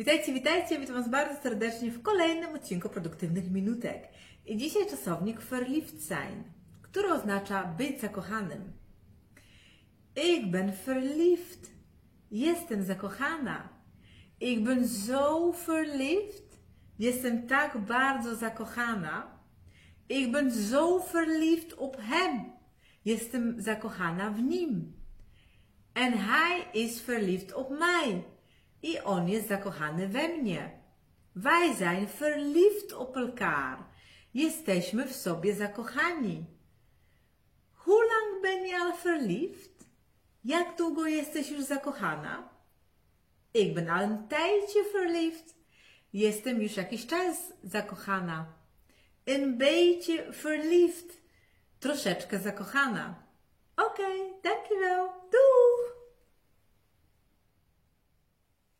Witajcie, witajcie, witam Was bardzo serdecznie w kolejnym odcinku Produktywnych Minutek. I dzisiaj czasownik verliefd zijn, który oznacza być zakochanym. Ik ben verliefd. Jestem zakochana. Ik ben zo verliefd. Jestem tak bardzo zakochana. Ik ben zo verliefd op hem. Jestem zakochana w nim. En hij is verliefd op mij. I on jest zakochany we mnie. Wij zijn verliefd op elkaar. Jesteśmy w sobie zakochani. Hoe lang ben je al verliefd? Jak długo jesteś już zakochana? Ik ben al een tijdje verliefd. Jestem już jakiś czas zakochana. Een beetje verliefd. Troszeczkę zakochana. Oké, dankjewel. Doeg!